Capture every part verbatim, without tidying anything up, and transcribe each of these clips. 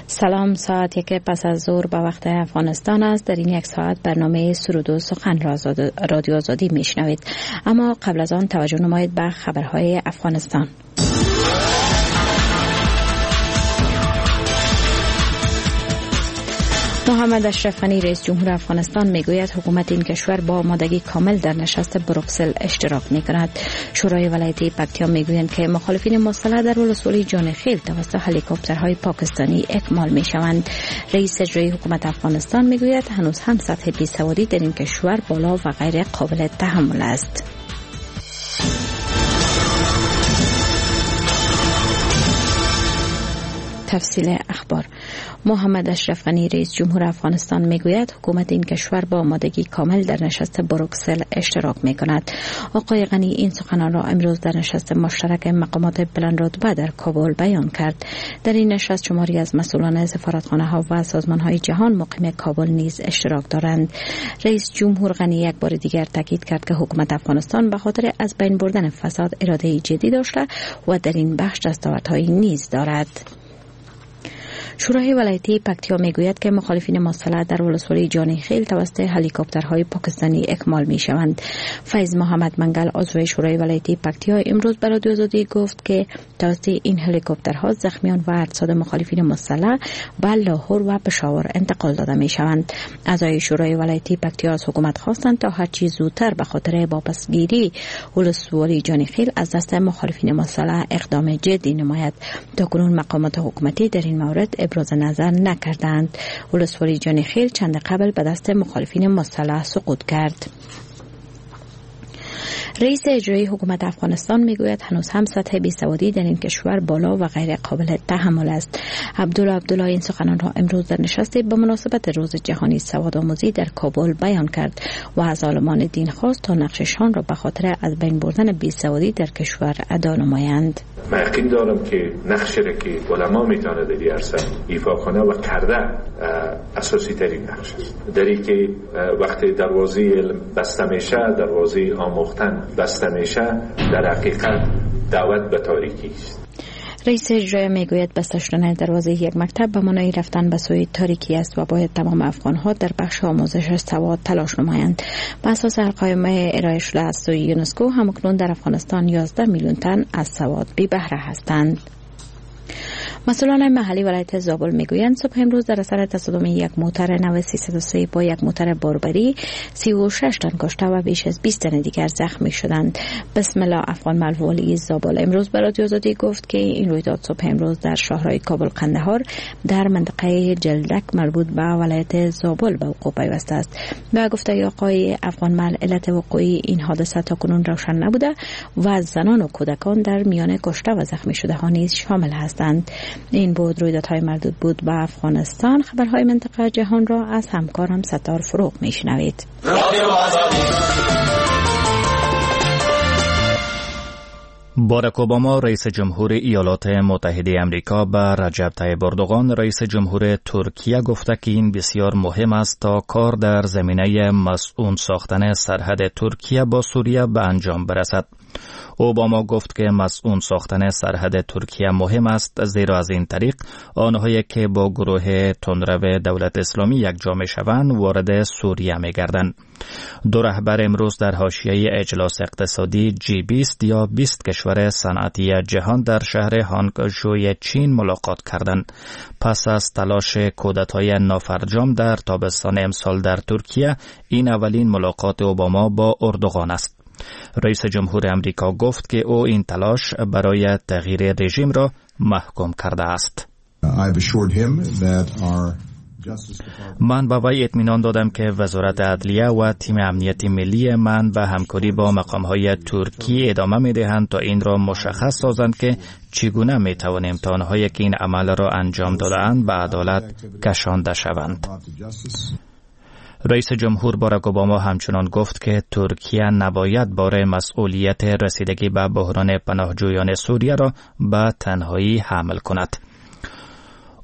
سلام، ساعت یک پس از ظهر به وقت افغانستان است. در این یک ساعت برنامه سرود و سخن رادیو آزادی میشنوید. اما قبل از آن توجه نمایید به خبرهای افغانستان. محمد اشرف غنی رئیس جمهور افغانستان میگوید حکومت این کشور با آمادگی کامل در نشست بروکسل اشتراک میکند. شورای ولایتی پکتیا میگویند که مخالفین مسلح در ولسوالی جانخیل توسط هلیکوپترهای پاکستانی اکمال میشوند. رئیس اجرایی حکومت افغانستان میگوید هنوز هم سطح بیسوادی در این کشور بالا و غیر قابل تحمل است. تفصیل اخبار. محمد اشرف غنی رئیس جمهور افغانستان میگوید حکومت این کشور با آمادگی کامل در نشست بروکسل اشتراک میکند. آقای غنی این سخنان را امروز در نشست مشترک مقامات بلندرتبه در کابل بیان کرد. در این نشست شماری از مسئولان سفارتخانه ها و سازمان های جهان مقیم کابل نیز اشتراک دارند. رئیس جمهور غنی یک بار دیگر تاکید کرد که حکومت افغانستان به خاطر از بین بردن فساد اراده جدی داشته و در این بخش دستاوردهایی نیز دارد. شورای ولایتی پکتیا میگوید که مخالفین مسلح در ولسوالی جانخیل توسط هلیکوپترهای پاکستانی اکمال میشوند. فیض محمد منگل عضو شورای ولایتی پکتیا امروز به رادیو آزادی گفت که توسط این هلیکوپترها زخمیان و اجساد مخالفین مسلح به لاهور و پشاور انتقال داده میشوند. اعضای شورای ولایتی پکتیا از حکومت خواستند تا هر چیز زودتر به خاطر واپسگیری ولسوالی جانخیل از دست مخالفین مسلح اقدام جدی نماید. تاکنون مقامات حکومتی در این مورد ابراز نظر نکردند. ولسوالی جانخیل چند قبل به دست مخالفین مسلح سقوط کرد. رئیس اجرایی حکومت افغانستان میگوید هنوز هم سطح بیسوادی در این کشور بالا و غیر قابل تحمل است. عبدالله عبدالله این سخنان را امروز در نشستی به مناسبت روز جهانی سوادآموزی در کابل بیان کرد و از عالمان دین خواست تا نقششان را به خاطر از بین بردن بیسوادی در کشور ادا نمایند. من یقین دارم که نقشی را که علما میتونه در این عرصه ایفا کنه و کرده اساسی ترین نقش است. در این که وقتی دروازه علم بسته میشه، دروازه آموختن بسته میشه، در حقیقت دعوت به تاریکی است. رئیس اجرایی میگوید بسته شدن دروازه یک مکتب به معنای رفتن به سوی تاریکی است و باید تمام افغان‌ها در بخش آموزش سواد تلاش نمایند. بر اساس القائمه ارائه شده از سوی یونسکو همکنون در افغانستان یازده میلیون تن از سواد بی بهره هستند. مسئولان محلی ولایت زابل میگویند صبح امروز در اثر تصادم یک موتر نو سیصد و سه با یک موتر باربری سی و شش تن کشته و بیش از بیست تن دیگر زخمی شدند. بسم الله افغان ملوالی زابل امروز به رادیو آزادی گفت که این رویداد صبح امروز در شهرهای کابل قندهار در منطقه جلدک مربوط به ولایت زابل به وقوع پیوسته است. به گفته آقای افغان مل علت وقوع این حادثه تاکنون روشن نبوده و زنان و کودکان در میان کشته و زخمی شده ها نیز شامل هستند. این بود رویدادهای مربوط بود به افغانستان. خبرهای منطقه جهان را از همکارم ستار فروغ میشنوید. باراک اوباما رئیس جمهور ایالات متحده آمریکا به رجب طیب اردوغان رئیس جمهور ترکیه گفته که این بسیار مهم است تا کار در زمینه مسئول ساختن سرحد ترکیه با سوریه به انجام برسد. اوباما گفت که مسئول ساختن سرحد ترکیه مهم است زیرا از این طریق آنهایی که با گروه تندرو دولت اسلامی یکجا میشوند وارد سوریه میگردند. دو رهبر امروز در حاشیه اجلاس اقتصادی جی بیست یا بیست کشور صنعتی جهان در شهر هانگژو چین ملاقات کردند. پس از تلاش کودتای نافرجام در تابستان امسال در ترکیه، این اولین ملاقات اوباما با اردوغان است. رئیس جمهور امریکا گفت که او این تلاش برای تغییر رژیم را محکوم کرده است. من به وی اطمینان دادم که وزارت عدلیه و تیم امنیت ملی من به همکاری با مقام‌های ترکی ادامه می‌دهند تا این را مشخص سازند که چگونه می‌توانیم تا آنهایی که این عمل را انجام داده‌اند به عدالت کشانده شوند. رئیس جمهور باراک اوباما همچنان گفت که ترکیه نباید بار مسئولیت رسیدگی به بحران پناهجویان سوریه را به تنهایی حمل کند.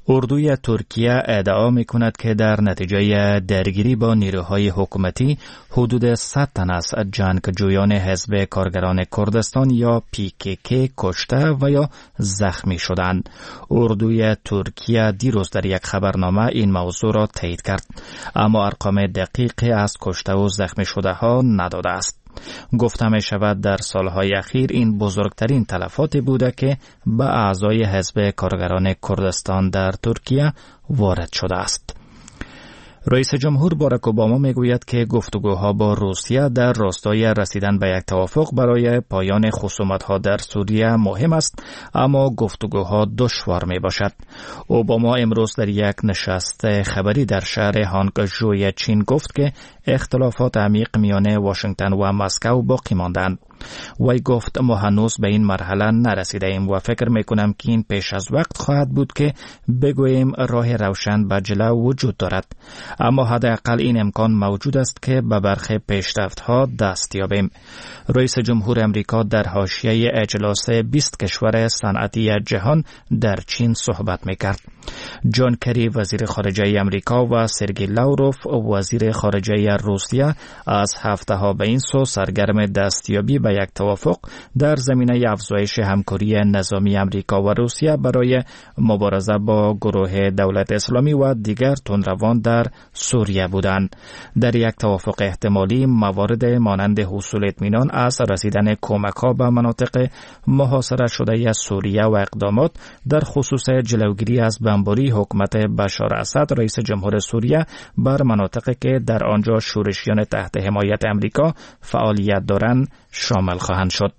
اردوی ترکیه ادعا می کند که در نتیجه درگیری با نیروهای حکومتی حدود صد تن از جنگجویان حزب کارگران کردستان یا پی کی کی کشته و یا زخمی شدند. اردوی ترکیه دیروز در یک خبرنامه این موضوع را تایید کرد، اما ارقام دقیقی از کشته و زخمی شده ها نداده است. گفته می شود در سالهای اخیر این بزرگترین تلفاتی بوده که به اعضای حزب کارگران کردستان در ترکیه وارد شده است. رئیس جمهور باراک اوباما می گوید که گفتگوها با روسیه در راستای رسیدن به یک توافق برای پایان خصومت‌ها در سوریه مهم است، اما گفتگوها دشوار می باشد. اوباما امروز در یک نشست خبری در شهر هانگژو چین گفت که اختلافات عمیق میان واشنگتن و مسکو باقی ماندند. وی گفت ما هنوز به این مرحله نرسیده ایم و فکر می کنم که این پیش از وقت خواهد بود که بگوییم راه روشن به جلو وجود دارد، اما حداقل این امکان موجود است که به برخی پیشرفت‌ها دست یابیم. رئیس جمهور امریکا در حاشیه اجلاس بیست کشور صنعتی جهان در چین صحبت می‌کرد. جان کری وزیر خارجه امریکا و سرگئی لاوروف وزیر خارجه روسیه از هفته‌ها به این سو سرگرم دستیابی به یک توافق در زمینه افزایش همکاری نظامی امریکا و روسیه برای مبارزه با گروه دولت اسلامی و دیگر تندروان در سوریه بودند. در یک توافق احتمالی موارد مانند حصول اطمینان از رسیدن کمک‌ها به مناطق محاصره شده سوریه و اقدامات در خصوص جلوگیری از بمباری حکومت بشار اسد رئیس جمهور سوریه بر مناطقی که در آنجا شورشیان تحت حمایت امریکا فعالیت دارند شامل خواهند شد.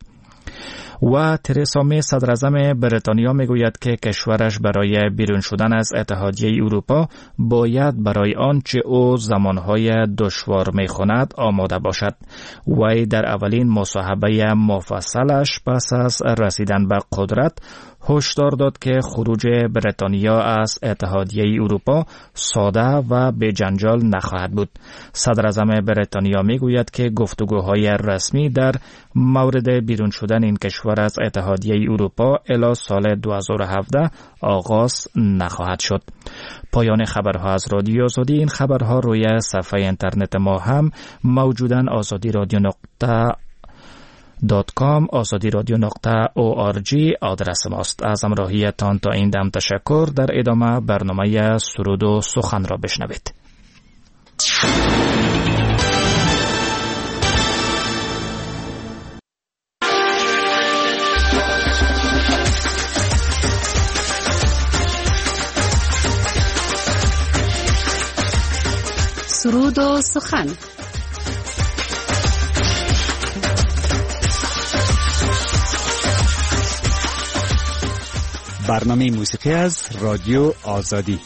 و ترسا می صدراعظم بریتانیا می گوید که کشورش برای بیرون شدن از اتحادیه اروپا باید برای آنچه او زمانهای دشوار می خواند آماده باشد. وی در اولین مصاحبه مفصلش پس از رسیدن به قدرت هشدار داد که خروج بریتانیا از اتحادیه اروپا ساده و به جنجال نخواهد بود. صدراعظم بریتانیا میگوید که گفتگوهای رسمی در مورد بیرون شدن این کشور از اتحادیه اروپا الی سال دو هزار و هفده آغاز نخواهد شد. پایان خبرها از رادیو آزادی. این خبرها روی صفحه اینترنت ما هم موجودن: آزادی رادیو نقطه دات کام، آزادی رادیو نقطه او آر جی آدرس ماست. از همراهیتان تا این دم تشکر. در ادامه برنامه سرود و سخن را بشنوید. سرود و سخن. برنامه موسیقی از رادیو آزادی.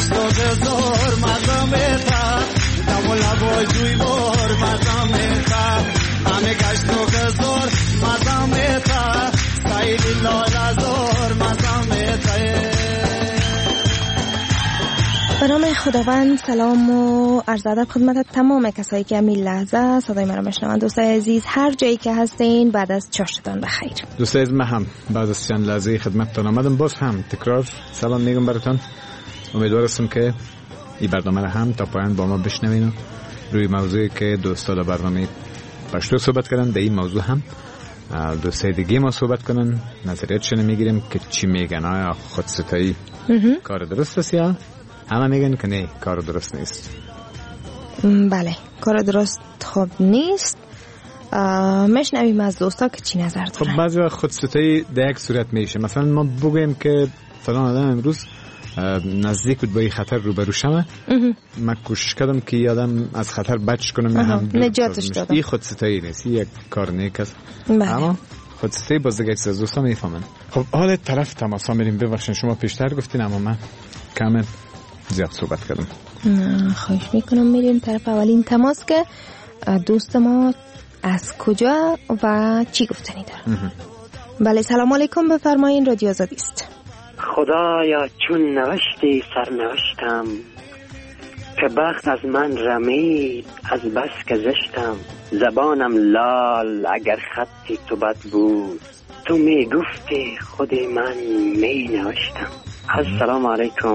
گشت و بزار مزامتا دمو لبای جوی بار مزامتا همه گشت و بزار مزامتا سایلی لالازار مزامتا. به نام خداوند سلام و عرض ادب خدمت تمام کسایی که همین لحظه صدای من رو میشنون. دوستای عزیز هر جایی که هستین بعد از چاشتان بخیر. دوستای عزیز من هم بعد از چند لحظه خدمتتون آمدم، باز هم تکرار سلام میگم براتون. امیدوارم که این برنامه رو هم تا پایان با ما بشنوین روی موضوعی که دوستان برنامه پشتو صحبت کردن در این موضوع هم دوستای دیگه ما صحبت کنن، نظریاتشون میگیریم که چی میگن، آیا خودستایی کار درست است یا همه میگن که نه کار درست نیست. بله کار درست خوب نیست. میشنویم از دوستا که چی نظر دارن. خب بعضی وقت خودستایی در یک صورت میشه، مثلا ما بگویم که فلان آدم امروز نزدیک بود با این خطر روبرو شمه، من کوشش کردم که این آدم از خطر بچ کنم یا هم نجاتش دادم. این خودستایی نیست، این یک کار نیک است. بله. اما خودستایی باز دیگه از دوستا میفهمن. خب حال طرف تماسا میریم. ببخشید شما پیشتر گفتین اما من کامل زیاد صحبت کردم. خواهش میکنم میریم طرف اولین تماس که دوست ما از کجا و چی گفتنی داره. بله سلام علیکم، بفرمایین، رادیو آزادی است. خدایا چون نوشتی سرنوشتم که بخت از من رمید از بس که زشتم، زبانم لال اگر خطی تو بد بود، تو می گفتی خودی من می نوشتم. السلام علیکم.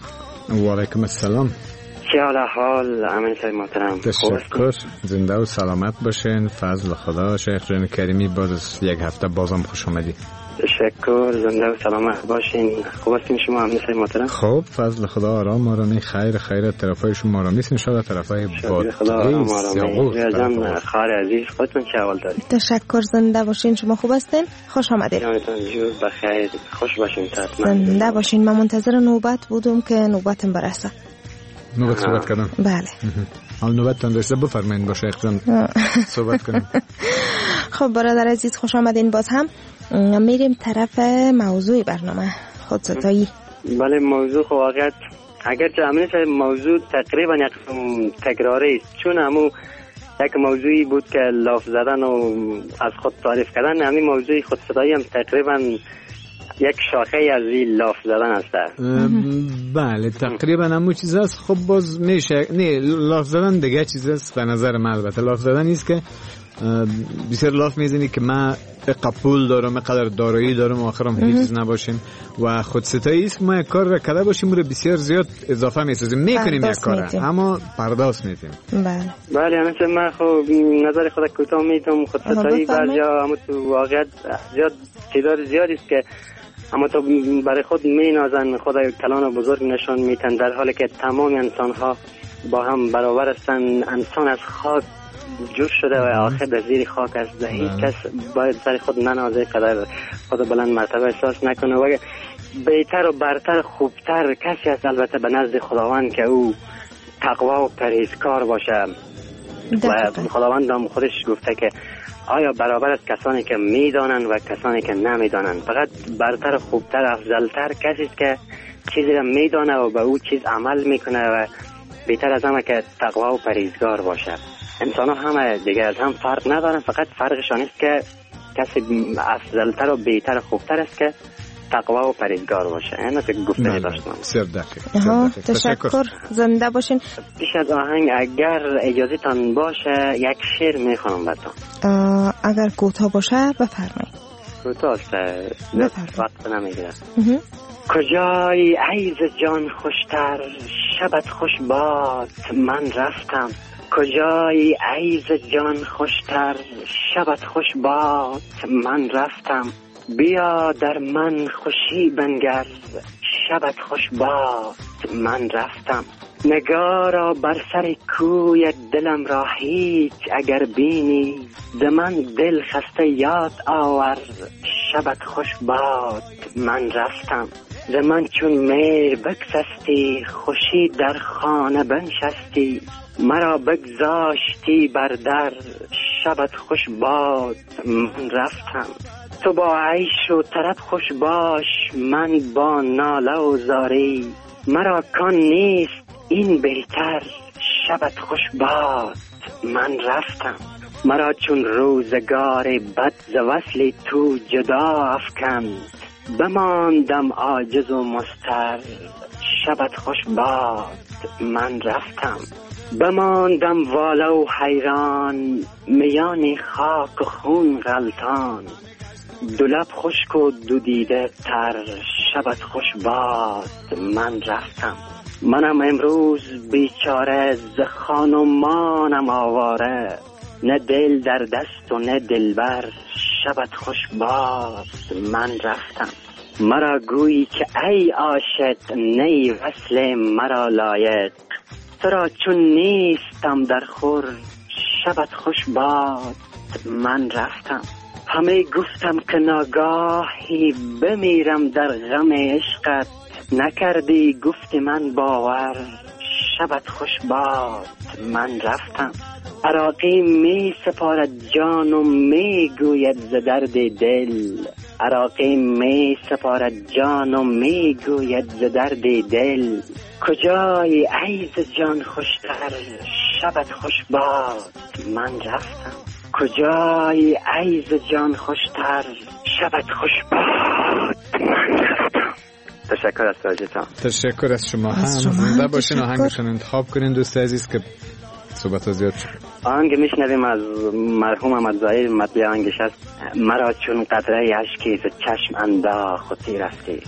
و علیکم السلام. چه حال حال امین صاحب محترم؟ تشکر، زنده و سلامت باشین. فضل خدا. شیخ جان کریمی باز از یک هفته بازم خوش آمدی. تشکر، زنده و سلامت باشین. خوب هستین شما امین صاحب محترم؟ خوب، فضل خدا، آرام آرامی، خیر خیر. طرفای شما آرامی است ان شاء الله. طرفای باد خدا آرام آرامی. جان خیر عزیز، خودتون چه حال دارید؟ تشکر، زنده باشین. شما خوب هستین؟ خوش آمدید. جانتون جور بخیر، خوش باشین. زنده باشین. من منتظر نوبت بودم که نوبتم برسه. نوبت صحبت کردن؟ بله. حال نوبتتون رسیده، بفرمایید با شیخ جان صحبت کنیم. خب برادر عزیز خوش آمدین. باز هم میریم طرف موضوع برنامه خودستایی. بله موضوع خب واقعا اگر جامعه موضوع تقریبا یک تکراری است، چون همون یک موضوعی بود که لاف زدن و از خود تعریف کردن، همین موضوع خودستایی هم تقریبا یک شاخه از این لاف زدن است. بله تقریبا همون چیز است. خب باز میشه نه لاف زدن دیگه چیز است به نظر من. البته لاف زدن نیست که بسیار لاف میزنی که من قبول دارم، مقدر دارایی دارم و آخرام هیچ چیز نباشیم و خودستایی است. ما یک کار را کرده باشیم رو بسیار زیاد اضافه میسازیم، میکنیم یک کار اما پرداخت میدیم. بله بله مثلا من خب نظر خود کوتاه میدم. خودستایی برجا اما تو واقعیت زیاد تعداد زیادی است که اما تو برای خود مینازن، خدای کلان و بزرگ نشان میتن، در حالی که تمام انسان ها با هم برابر هستن. انسان از خاک جوش شده و آخر در زیر خاک است. هیچ کس باید سر خود ننازه، قدر خود بلند مرتبه احساس نکنه و بهتر و برتر خوبتر کسی است البته به نزد خداوند که او تقوا و پرهیزکار باشه. و خداوند هم خودش گفته که آیا برابر است کسانی که میدانند و کسانی که نمیدانند. فقط برتر خوبتر افضلتر کسی است که چیزی را میدانه و به او چیز عمل میکنه و بهتر از همه که تقوا و پرهیزگار باشه. انسان ها همه دیگه از هم فرق ندارن، فقط فرقشان است که کسی افضلتر و بهتر و خوبتر است که تقوا و پرهیزگار باشه. اینو که گفتنی داشتم. بسیار دقیق. تشکر، زنده باشین. پیش از آهنگ اگر اجازه تان باشه یک شعر میخوانم براتون. اگر کوتاه باشه بفرمایید. کوتاه است، وقت نمیگیره. کجای عیز جان خوشتر شبت خوش باد من رفتم، کجای عیز جان خوشتر شبت خوش باد من رفتم، بیا در من خوشی بنگر شبت خوش باد من رفتم، نگارا بر سر کوی دلم را هیچ اگر بینی، ز من دل خسته یاد آور شبت خوش باد من رفتم، ز من چون میر بگسستی خوشی در خانه بنشستی، مرا بگذاشتی بر در شبت خوش باد من رفتم، تو با عیش و طرب خوش باش من با ناله و زاری، مرا کان نیست این بهتر، شبت خوش باد من رفتم. مرا چون روزگار بد ز وصل تو جدا افکند، بماندم عاجز و مضطر، شبت خوش باد من رفتم. بماندم والا و حیران، میان خاک و خون غلطان، دو لب خشک و دو دیده تر، شبت خوش باد من رفتم. منم امروز بیچاره، ز خانمانم آواره، نه دل در دست و نه دلبر، شبت خوش باد من رفتم. مرا گویی که ای عاشق، نی وصل مرا لایق، ترا چون نیستم در خور، شبت خوش باد من رفتم. همه گفتم که ناگاهی بمیرم در غم عشقت، نکردی گفت من باور، شبت خوش باد من رفتم. عراقی می سپارد جان و می گوید ز درد دل، عراقی می سپارد جان و می گوید ز درد دل، کجای ای ز جان خوشتر، شبت خوش باد من رفتم. کجای ای ز جان خوشتر، شبت خوش باد من رفتم. تشکر از توجهتان. تشکر از شما هم. زنده باشین، آهنگشون انتخاب کنین دوست عزیز که صحبت ها زیاد شد. آهنگ میشنویم از مرحوم احمد ظاهر، مطلع آهنگش است مرا چون قطره اشکی ز چشم انداخت و تیر رفتی.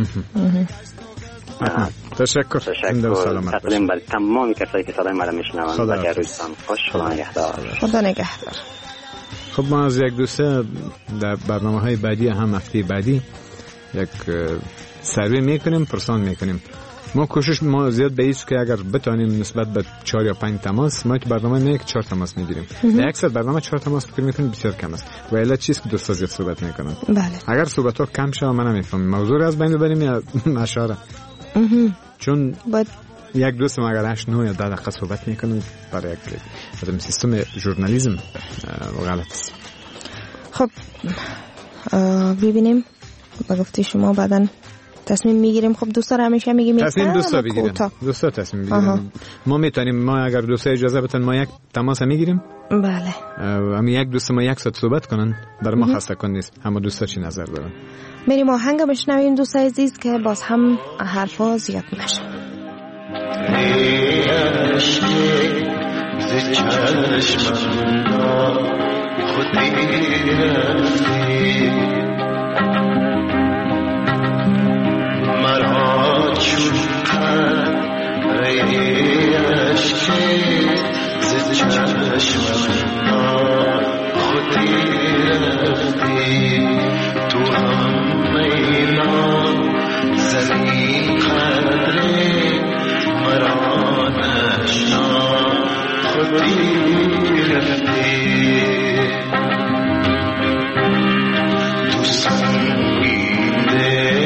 تشکر. تشکر. تقدیم بر تمام کسایی که صدای مرا میشنوند و در روزتان خوش. خدا نگهدار. خدا نگهدار. خب ما از یک دوسته در برنامه های بعدی هم هفته بعدی یک سروی میکنیم، پرسان میکنیم. ما کوشش ما زیاد به ایست که اگر بتانیم نسبت به چهار یا پنج تماس، ما تو برنامه نه یک چهار تماس میگیریم. در اکثر برنامه چهار تماس فکر میکنیم بسیار کم است. و الا چیز که دوستا زیاد صحبت میکنن. بله. اگر صحبت ها کم شه من نمیفهمم موضوع از بین ببریم یا اشاره. چون باید یک دوست ما اگر هشت نه یا ده دقیقه صحبت میکنه برای یک مثلا سیستم ژورنالیسم غلط است. خب ببینیم با گفته شما بعداً تصمیم میگیریم. خب دوستا رو همیشه میگیم تصمیم دوستا بگیریم. دوستا تصمیم بگیریم. ما میتونیم، ما اگر دوستا اجازه بدن ما یک تماس میگیریم. بله. اما یک دوست ما یک ساعت صحبت کنن برای ما خسته کن نیست. اما دوستا چی نظر دارن؟ میریم آهنگ بشنویم دوست عزیز که باز هم حرفا زیاد نشه. مرا چون قطره اشکی ز چشمم خودی رفتی، تو هم میلان زمین قدره مرا نشنا خودی رفتی. تو سنگینده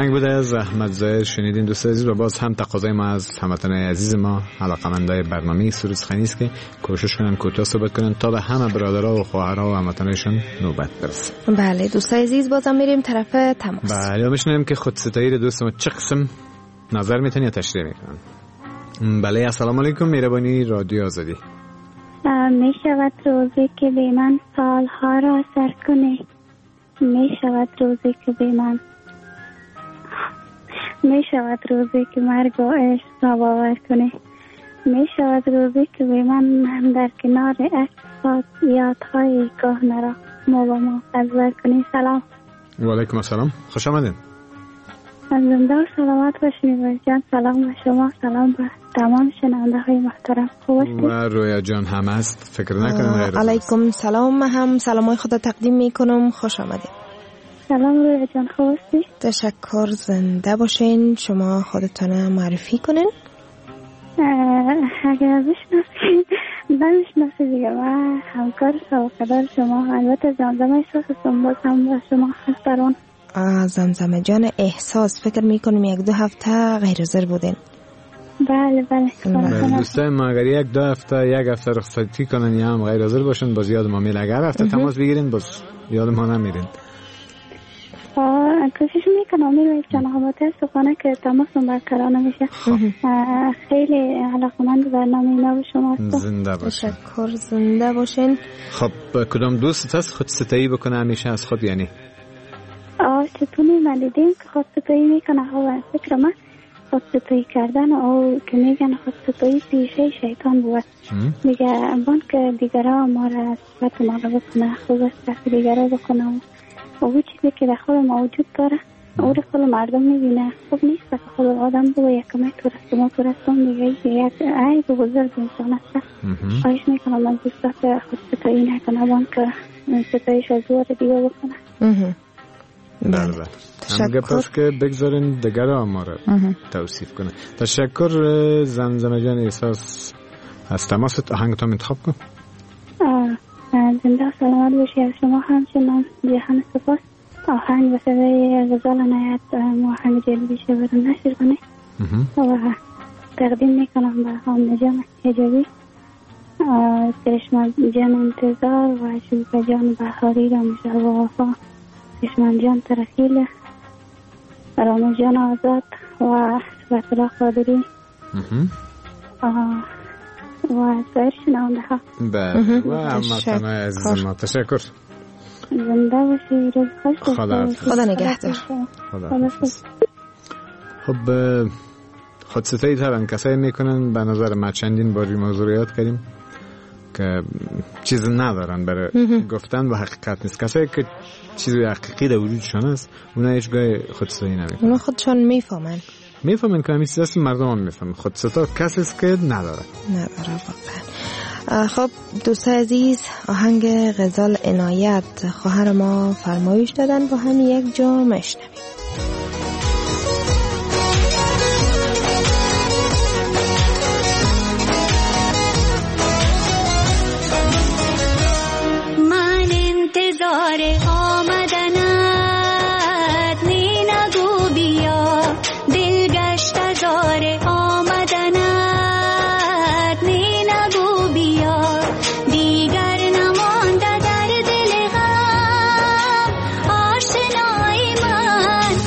آهنگ بوده از احمد ظاهر شنیدین دوست عزیز. و باز هم تقاضای ما از هموطنان عزیز ما علاقه‌مندای برنامه سروز خنی است که کوشش کنن کوتاه صحبت کنن تا به همه برادرها و خواهرها و هموطنانشون نوبت برسه. بله دوست عزیز بازم میریم طرف تماس. بله میشنیم که خودستایی دوست ما چه قسم نظر میتونی تشریح میکنن. بله السلام علیکم، مهربانی رادیو آزادی. می شود روزی که به من سالها را سر کنه، می شود روزی که به من می شود روزی که مرگ و عشق را باور کنه، می شود روزی که به من در کنار عکس یادهای کهنه را ما با ما ازور کنی. سلام. و علیکم السلام، خوش آمدین. زنده و سلامت باشین جان. سلام به شما، سلام به تمام شنونده های محترم. خوب هستید؟ و رویا جان هم است، فکر نکنم غیر از علیکم سلام، هم سلامای خدا تقدیم میکنم. خوش آمدید. سلام رویا جان، خوب هستی؟ تشکر، زنده باشین. شما خودتون معرفی کنین. اگر بشناسید بشناسید دیگه. من همکار سابقه‌دار شما، البته زمزمه احساس هستم، باز هم با شما هسترون. زمزمه جان احساس، فکر میکنم یک دو هفته غیر حاضر بودین. بله بله. دوستای ما اگر یک دو هفته یک هفته رخصتی کنن یا هم غیر حاضر باشن باز یاد ما میره. اگر هفته تماس بگیرین باز یاد ما نمیرین. کوشش میکنم میروید جناب متاسفانه که تماسم برقرار نمیشه. خیلی علاقمند برنامه اینا به شما هستم. زنده باشین. تشکر، زنده باشین. خب کدام دوست هست خود ستایی بکنه همیشه از خود؟ یعنی آه چطوری من دیدیم که خود ستایی میکنه. خب فکر من خود ستایی کردن او که میگن خود ستایی پیشه شیطان بود میگه بان که دیگرها ما را از صفت ما را بکنه، خوب است که دیگرها بکنه. او چیزی که در خود موجود داره او را خود مردم میبینه. خوب نیست که خود آدم بگه که من تو رستم و تو رستم میگه یک عیب بزرگ انسان است. خواهش میکنم من دوستا خود ستایی نکنه، بان که ستایش از دور دیگه بکنه. بله بله. همگه پس که بگذارین دگر ما را توصیف کنه. تشکر زمزمه جان احساس از تماست. آهنگ تو انتخاب کن. زنده سلامت باشی. از شما همچنان جهان سپاس. آهنگ به صدای غزال عنایت آهنگ جلبی شبر نشر کنه و تقدیم میکنم به هم نجام حجابی، چشمان جان انتظار و شوق جان بهاری را میشه و وفا، چشمان جان ترخیل، رام جان آزاد و سبت الله قادری و سایر شنونده ها. بله و همتون عزیز ما تشکر. زنده باشی. روز خوش. خدا خدا نگهدار. خدا خب خودستایی طبعا کسایی میکنن به نظر ما چندین باری موضوع یاد کردیم که چیز ندارن برای گفتن و حقیقت نیست. کسایی که چیزی حقیقی در وجودشان است اونا هیچگاه خودستایی نمیکنن. اونا خودشان میفهمن میفهمن که همیشه دست مردم هم میفهمن. خودستا کسی است که نداره نداره واقعا. خب دوست عزیز، آهنگ غزال عنایت خواهر ما فرمایش دادن با هم یک جا مشنویم. من انتظار آمدنت می نگو بیا، دل گشت زار آمدنت می نگو بیا، دیگر نمانده در دل غم آشنای من،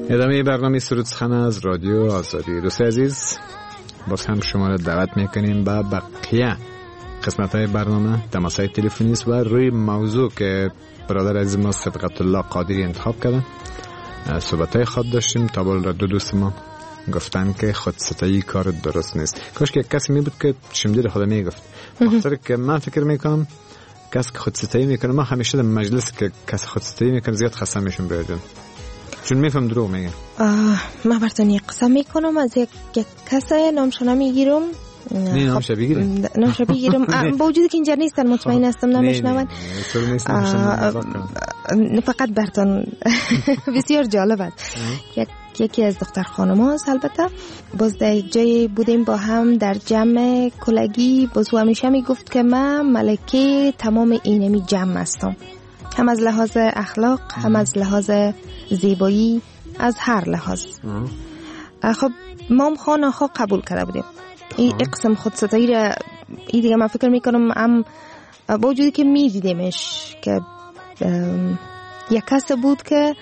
ادامه برنامه سرود سخن از رادیو آزادی. دوست عزیز، باز هم شما را دعوت میکنیم به بقیه قسمت های برنامه تماس های تلفنی است و روی موضوع که برادر عزیز ما صدقت الله قادری انتخاب کردن صحبت های خود داشتیم. تا بال را دو دوست ما گفتن که خودستایی کار درست نیست. کاش که کسی می بود که شمدیر خدا می گفت. بخاطر که من فکر میکنم کسی که خودستایی میکنه، ما همیشه در مجلس که کسی خودستایی میکنه زیاد خسته میشم برادر، چون میفهم دروغ میگه. من براتون یک قسم میکنم از یک کسی نامشو میگیرم. نه نامشو بگیرم نامشو بگیرم با وجودی که اینجا نیستن مطمئن هستم نمیشنون. فقط براتون بسیار جالب است. یک یکی از دختر خانم هاست. البته باز در یک جای بودیم با هم در جمع کلگی، باز همیشه میگفت که من ملکه تمام اینمی جمع هستم، هم از لحاظ اخلاق هم از لحاظ زیبایی، از هر لحاظ. خب ما هم خانه ها قبول کرده بودیم این قسم خودستایی را. این دیگه من فکر میکنم هم با وجودی که میدیدیمش که یک کس بود که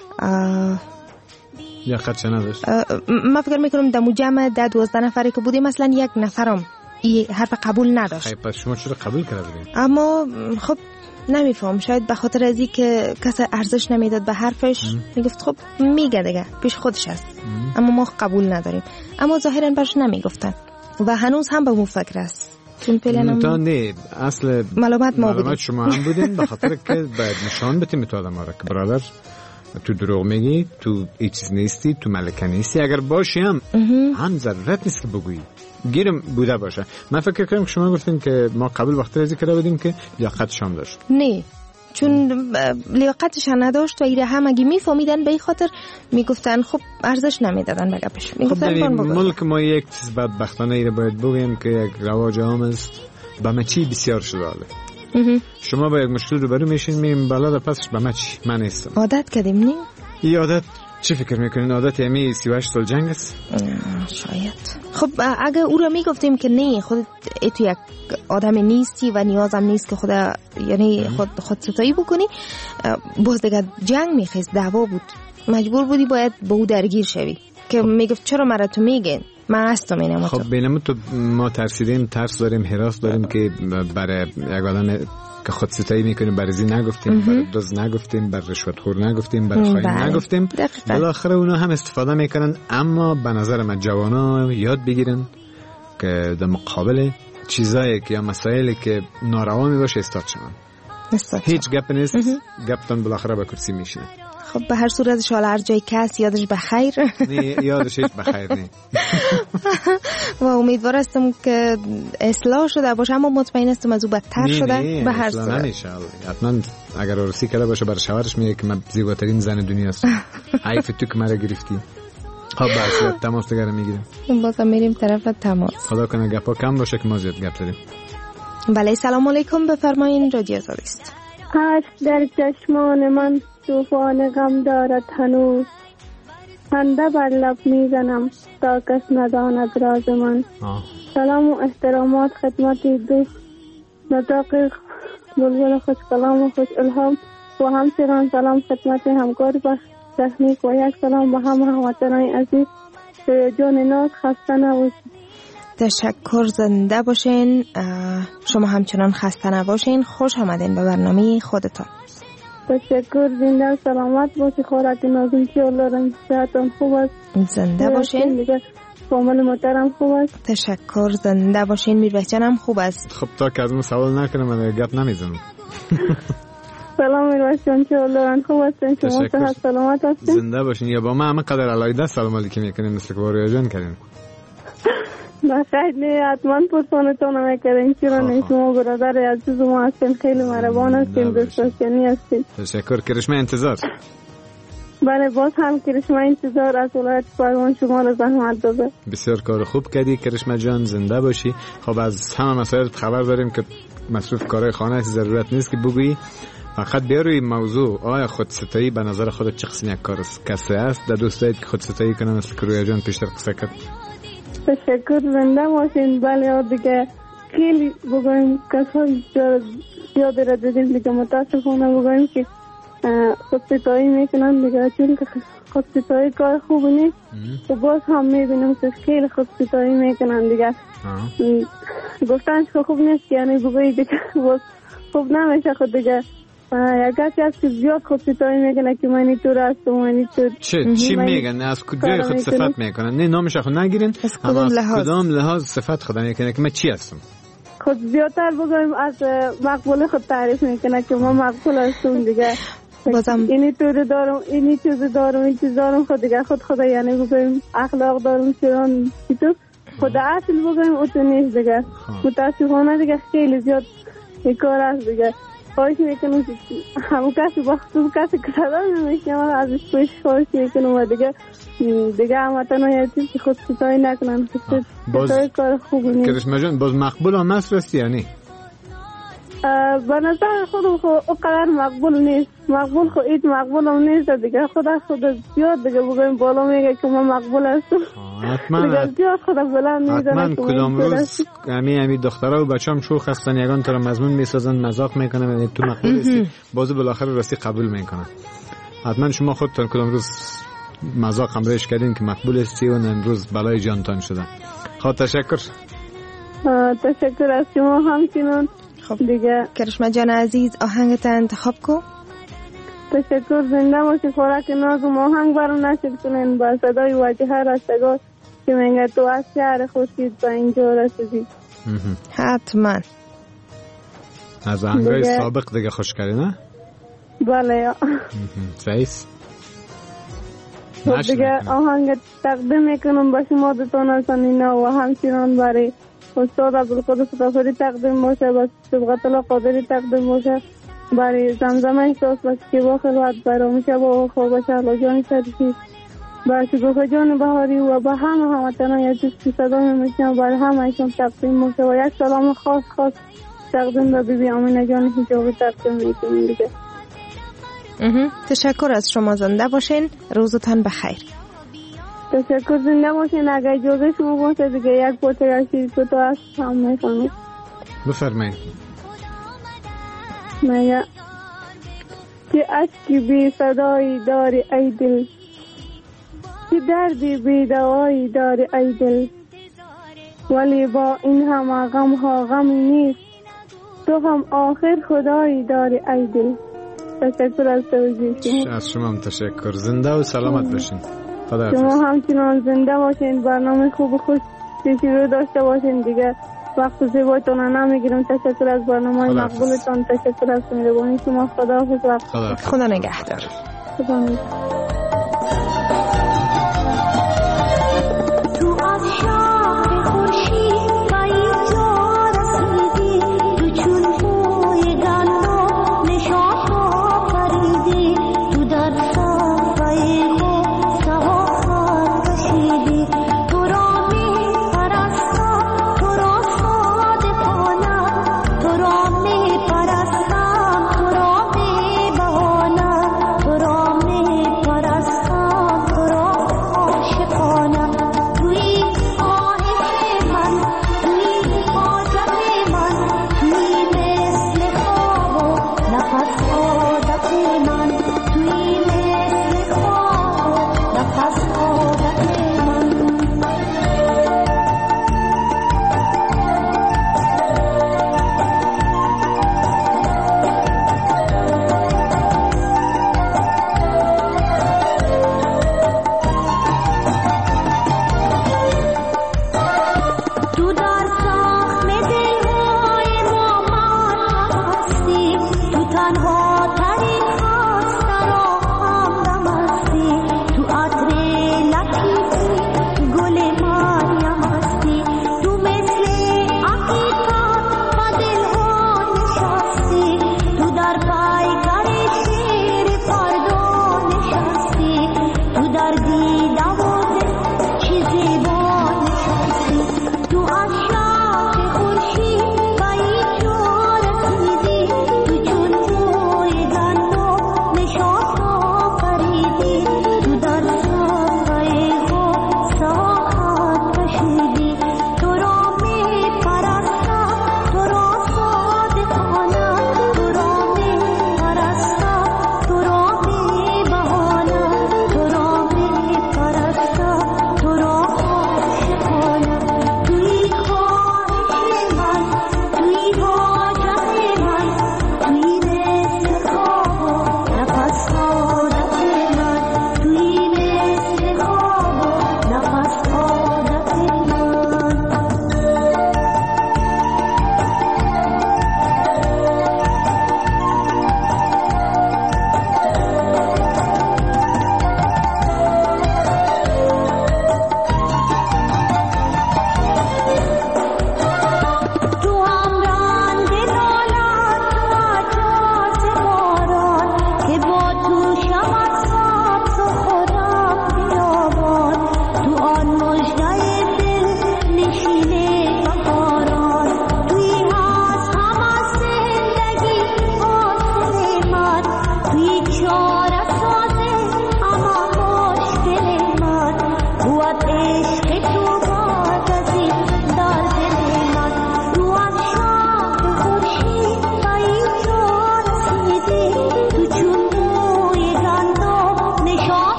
یا خدشه نداشت. من فکر میکنم در مجمع ده دوازده نفری که بودیم مثلا یک نفرم این حرف قبول نداشت. خیلی پس شما چرا قبول کرده بودیم؟ اما خب نمیفهم، شاید به خاطر از این که کسی ارزش نمیداد به حرفش، میگفت خب میگه دیگه پیش خودش است. اما ما قبول نداریم. اما ظاهرا برش نمیگفتن و هنوز هم به اون فکر است. چون پلنم تا نه اصل معلومات ما بودیم، شما هم بودین به خاطر که باید نشان بدیم تو آدم ها را که برادر تو دروغ میگی، تو هیچ چیز نیستی، تو ملکه نیستی. اگر باشی هم هم ضرورت نیست که بگویی، گیرم بوده باشه. من فکر کنم که شما گفتین که ما قبل وقت رزی کرده بودیم که لیاقتش هم داشت. نه، چون لیاقتش نداشت و ایره هم اگه میفهمیدن به این خاطر میگفتن خب ارزش نمیدادن به گپش. میگفتن خب ملک ما یک چیز بدبختانه ایره باید بگیم که یک رواج عام است، به مچی بسیار شده. شما با یک مشکل روبرو میشین میگیم بالا در پسش به مچی من نیستم. عادت کردیم نه؟ این عادت چی فکر میکنین؟ عادت یمی سی و هشت سال جنگ است؟ شاید. خب اگه او را میگفتیم که نه خودت تو یک آدم نیستی و نیازم نیست که خدا یعنی خود خود ستایی بکنی، باز دیگه جنگ میخیست، دعوا بود، مجبور بودی باید با او درگیر شوی که میگفت چرا مرا تو میگین من هستم اینم. خب بینم تو ما ترسیدیم، ترس داریم، هراس داریم که برای یک آدم که خود ستایی میکنیم برزی نگفتیم، برای دوز نگفتیم، برای رشوت خور نگفتیم، برای خواهی نگفتیم. بالاخره اونا هم استفاده میکنن. اما به نظر من جوانا یاد بگیرن که در مقابل چیزایی که یا مسائلی که ناروا میباشه استاد شما. هیچ گپ نیست، گپتان بالاخره به کرسی میشینه. خب به هر صورت شال هر جای کس یادش بخیر. نه یادش هیچ بخیر نه. و امیدوار هستم که اصلاح شده باشه، اما مطمئن هستم از او بدتر شده. به هر صورت نمیشه. حتما اگر عروسی کرده باشه برای شوهرش میگه که من زیباترین زن دنیا هستم. حیف تو که مرا گرفتی. خب باشه تماس دیگه میگیریم. بازم میریم طرف تماس. خدا کنه گپا کم باشه که ما زیاد گپ زدیم. بله سلام علیکم، بفرمایید. رادیو آزادی است. اشک در چشمان من طوفان غم دارد هنوز، خنده بر لب میزنم تا کس نداند راز من. آه. سلام و احترامات خدمت دوست نطاق بلبل خوش کلام و خوش الهام و همسران. سلام خدمت همکار بخش تکنیک و یک سلام به همه هموطنان عزیز. جان ناز خسته نباشید. تشکر، زنده باشین. شما همچنان خسته نباشین. خوش آمدین به برنامه خودتان. تشکر، زنده سلامت باشی. خوراک نازم چی الله صحتان خوب است. زنده باشین. فامیل محترم خوب است. تشکر، زنده باشین. میربهجانم خوب است. خب تا که از من سوال نکنم من گپ نمیزنم. سلام میربهجان چی الله خوب هستین؟ شما صحت سلامت هستین؟ زنده باشین. یا با ما همه قدر علایده سلام علیکم میکنیم مثل که واریا جان کردین. نه خیلی حتما پرسانتون میکنیم. چرا نه شما برادر عزیز ما هستین، خیلی مهربان هستین، دوستانی هستین. تشکر. کرشمه انتظار. بله باز هم کرشمه انتظار از ولایت فرمان شما را زحمت داده. بسیار کار خوب کردی کرشمه جان، زنده باشی. خب از همه مسائل خبر داریم که مصروف کارهای خانه است، ضرورت نیست که بگویی. فقط بیا روی موضوع آیا خودستایی به نظر خودت چه قسم یک کار است؟ کسی است در دوستایت که خودستایی کنن مثل که رویا جان پیشتر قصه کرد؟ تشکر، زنده باشین. بله دیگه خیلی بگویم کسایی یاد را دیدیم دیگه متاسفانه بگویم که خودستایی میکنن دیگه، چون که خودستایی کار خوب نیست و باز هم میبینم که خیلی خودستایی میکنن دیگه. گفتن که خوب نیست یعنی بگوی دیگه باز خوب نمیشه خود دیگه. یک کسی هست که زیاد خودستایی میکنه که منی تو راست و منی تو چه چی میگن؟ از کجای خود صفت میکنن؟ نه نامش خود نگیرین اما از کدام لحاظ صفت خود میکنه که من چی هستم؟ خود زیادتر بگویم از مقبول خود تعریف میکنه که ما مقبول هستم دیگه. بازم اینی تو دارم اینی چیز دارم این چیز دارم خود دیگه خود خدا یعنی بگویم اخلاق دارم چران تو خدا اصل بگویم او تو نیست دیگه. متاسفانه دیگه خیلی زیاد کار است دیگه. خواهش میکنم که همون کسی بخصوص کسی که صدا نمیشنم ازش پیش خواهش میکنم و دیگه دیگه همه تنها یه چیز که خود ستایی نکنن ستایی کار خوبی نیست. کرشمه جان باز مقبول هم هست رستی یا نی؟ به نظر خودم خود اقدر مقبول نیست. مقبول خود ایت مقبول هم نیست دیگه. خدا خود زیاد دیگه بگویم بالا میگه که ما مقبول هستم دیگه زیاد خدا بلند میزنه. حتما کدام روز همی همی دخترها و بچه هم شوخ هستن یگان تو را مضمون میسازن مذاق میکنن یعنی تو مقبول هستی بازو بالاخره راستی قبول میکنن. حتما شما خودتان کدام روز مذاق هم ریش کردین که مقبول هستی و امروز بلای جانتان شده. خب تشکر. تشکر از شما همچنان. خب دیگه کرشمه جان عزیز آهنگت انتخاب کو. تشکر. زنده باشی. خوراک ناز و آهنگ برام نشد کنین با صدای واجهه رستگار که منگه تو از شهر خورشید با اینجا رسیدی. حتما از آهنگای سابق دیگه خوش کردی نه؟ بله یا سعیس خب دیگه آهنگ تقدیم میکنم با شما دوتان الفنینا و همچنان برای استاد عبدالقدس غفاری تقدیم باشه و صبغت الله قادری تقدیم باشه برای زمزمه احساس و شکیبا خلوت برای مشابه خوب شهلا جان شریفی با شگوفه جان بهاری و با همه همتنا یه چیز که صدا میمیشنم برای همه ایشون تقدیم باشه و یک سلام خاص خاص تقدیم به بی بی امینه جان حجابی تقدیم میکنم دیگه. تشکر از شما. زنده باشین. روزتان بخیر. تشکر. زنده باشین. اگر اجازه شما باشه دیگه یک پوچه یا چیز تو تو هست هم میکنم. بفرمایید. مگه که اشکی بی صدایی داری ای دل، که دردی بی دوایی داری ای دل، ولی با این همه غم ها غمی نیست، تو هم آخر خدایی داری ای دل. تشکر از توجه شما. از شما هم تشکر. زنده و سلامت باشین. خدا شما همچنان زنده باشین. برنامه خوب و خوش پیشی رو داشته باشین دیگه. وقت زیبایتون نمیگیرم. تشکر از برنامه مقبولتان. تشکر از مهربانی شما. خدا حافظ. خدا, خدا نگهدار. خدا نگهدار.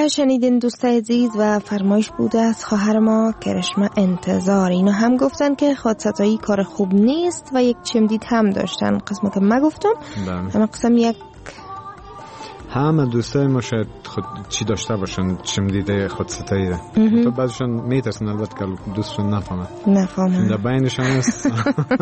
شنیدین دوستای عزیز و فرمایش بوده از خواهر ما کرشمه انتظار. اینو هم گفتن که خودستایی کار خوب نیست و یک چمدید هم داشتن، قسمو که ما گفتم همه قسم یک همه دوستای ما شاید خود چی داشته باشن چمدیده خودستایی تو بعضشان میترسن البته که دوستشون نفهمه نفهمه در بینشان است.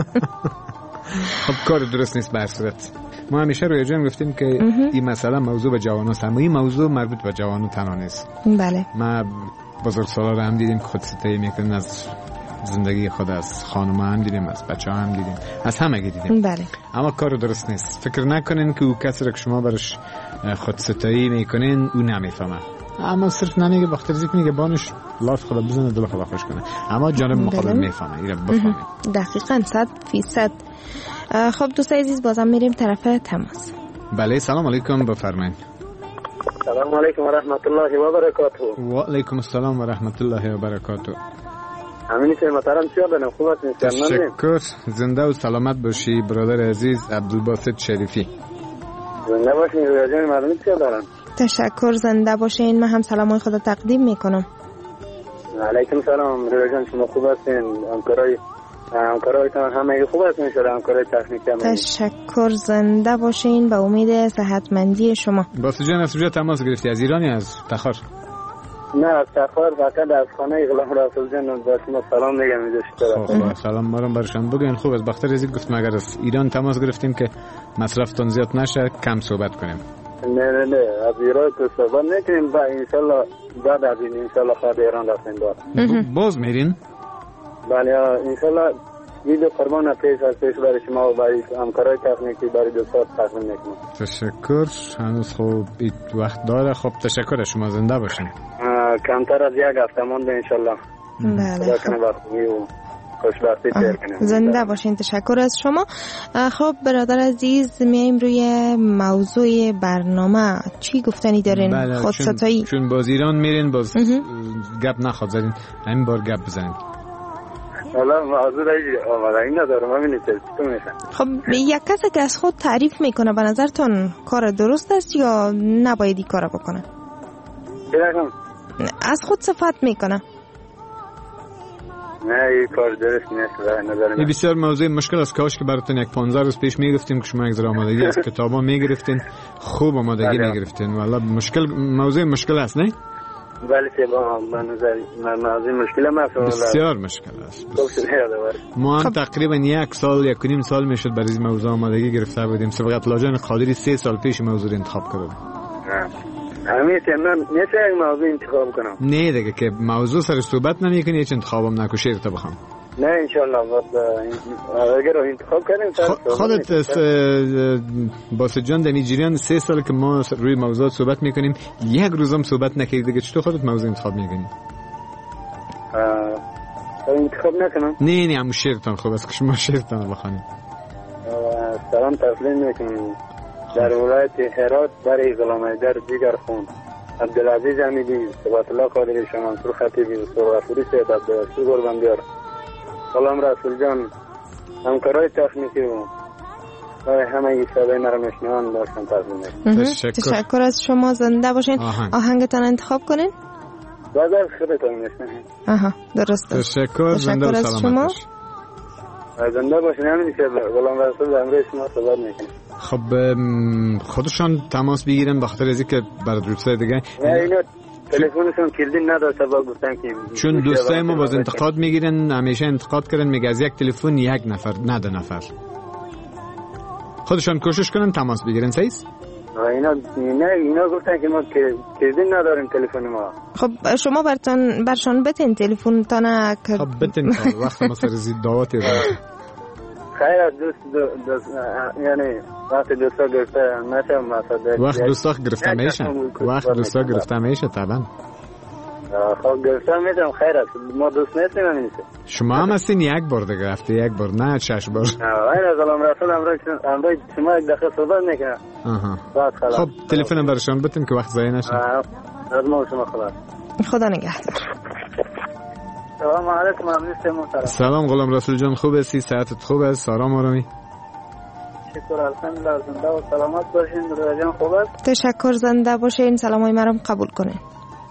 خب کار درست نیست به هر صورت. ما همیشه روی جان گفتیم که این مسئله موضوع به جوان هست، اما این موضوع مربوط به جوانو تنها نیست. بله ما بزرگسالا رو هم دیدیم که خودستایی میکنن، از زندگی خود از خانم هم دیدیم، از بچه هم دیدیم، از همه دیدیم. بله. اما کار درست نیست. فکر نکنین که او کسی را که شما برش خودستایی میکنین او نمیفهمه، اما صرف نمیگه بخاطر از اینکه میگه بانش لاف خدا بزنه دل خدا خوش کنه، اما جانب مقابل میفهمه. اینو بفهمید. دقیقاً صد فیصد. خب دوستای عزیز بازم میریم طرف تماس. بله سلام علیکم، بفرمایید. سلام علیکم و رحمت الله و برکاته. و علیکم السلام و رحمت الله و برکاته. امین که محترم چیه خوب هستین؟ تشکر، زنده و سلامت باشی برادر عزیز عبدالباسط شریفی. زنده باشین. روی جان مردم چیه دارن؟ تشکر، زنده باشین. من هم سلامای خدا تقدیم میکنم. علیکم سلام. روی جان شما خوب هستین؟ همکارای همکارایتان همه خوب هستین؟ ان شاء الله همکارای تکنیکی هم. تشکر، زنده باشین. به امید صحتمندی شما. باسط جان از کجا تماس گرفتی؟ از ایرانی از تخار؟ نه از تخار، فقط از خانه غلام رسول جان با شما سلام میگم اینجا. خب سلام ما رو برشان بگین. خوب از بختر ازی گفتم اگر از ایران تماس گرفتیم که مصرفتون زیاد نشه کم صحبت کنیم. نه نه نه از ایران تو صحبت نکنیم و ان شاء الله بعد از این ان شاء الله خود ایران رفتیم باز. باز میرین؟ بله ان شاء الله ویدیو قربان پیش از پیش برای شما و برای همکارای تکنیکی برای دوستات تقدیم میکنم. تشکر. هنوز خوب این وقت داره. خب تشکر شما، زنده باشین. کمتر از یک هفته مونده ان شاء الله. بله خوشبختی تیر کنیم. زنده باشین. تشکر از شما. خب برادر عزیز میایم روی موضوع برنامه. چی گفتنی دارین؟ بله خودستایی چون, چون باز ایران میرین باز گپ نخواد زدین، همین بار گپ بزنین. حالا موضوع دیگه آماده این ندارم. همین چیزی میشن. خب یک کسی که از خود تعریف میکنه به نظرتون کار درست است یا نباید این کار بکنه؟ بگم از خود صفت میکنه. نه این کار درست نیست به نظر من. این بسیار موضوع مشکل است. کاش که براتون یک پانزده روز پیش میگفتیم که شما یک ذره آمادگی از کتابا میگرفتین، خوب آمادگی میگرفتین. والله مشکل موضوع مشکل است نه؟ بله که با من نظر موضوع مشکل است. بسیار مشکل است. ما هم تقریبا یک سال یک و نیم سال میشد برای این موضوع آمادگی گرفته بودیم. سبقت لاجان قادری سه سال پیش موضوع انتخاب کرد. همین من نشه یک موضوع انتخاب کنم. نه دیگه که موضوع سر صحبت نمیکنی هیچ انتخابم نکو شعر تا بخوام. نه ان شاء الله اگر انتخاب کنیم خودت باسط جان در نیجریان سه سال که ما روی موضوعات صحبت میکنیم یک روزم صحبت نکردی دیگه چطور خودت موضوع انتخاب میکنی؟ انتخاب نکنم. نه نه همون شعرتان خوب است که شما شعرتان بخوانید. سلام تسلیم میکنیم. در ولایت هرات برای غلام حیدر دیگر خون عبدالعزیز حمیدی، صبات الله قادری، شاه منصور خطیبی، سرغفوری سید عبدالرسول قربانبیار، غلام رسول جان، همکارای تکنیکی و همه ایستادای نرمشنوان داشتن تقدیم. تشکر از شما. زنده باشین. آهنگتان انتخاب کنین. بعد از خودتان میشنین. آها درست. تشکر. زنده و سلامت باشین. زنده باشین. همین که غلام رسول امروز شما صحبت میکنیم. خب خودشان تماس بگیرن به خاطر از اینکه برای دوستای دیگه نه اینا تلفنشون کلیدی نداشته با گفتن که چون دوستای ما باز انتقاد میگیرن، همیشه انتقاد کردن میگه از یک تلفن یک نفر نه دو نفر. خودشان کوشش کنن تماس بگیرن. صحیح است؟ اینا نه اینا گفتن که ما کلیدی نداریم تلفن ما. خب شما برتون برشان بتین تلفن تا نه. خب بتین وقت ما سر زید دعواتی خیر دوست دوست یعنی وقت دوستا گرفته نشه مسئله وقت دوستا گرفته میشه وقت دوستا گرفته میشه طبعا. خب گرفته میشم. خیر است ما دوست نیستیم همیشه. شما هم هستین یک بار دیگه رفته یک بار نه شش بار. این از غلام رسول امروز امروز شما یک دقیقه صحبت میکنه. آها خب تلفنم برشان بتیم که وقت ضایع نشه. از ما شما خلاص. خدا نگهدار. سلام علیکم محترم. سلام غلام رسول جان، خوب هستی؟ صحتت خوب است؟ آرام آرامی؟ شکر الحمدلله. زنده و سلامت باشین. برادر جان خوب است؟ تشکر. زنده باشین. سلامای مرام قبول کنین.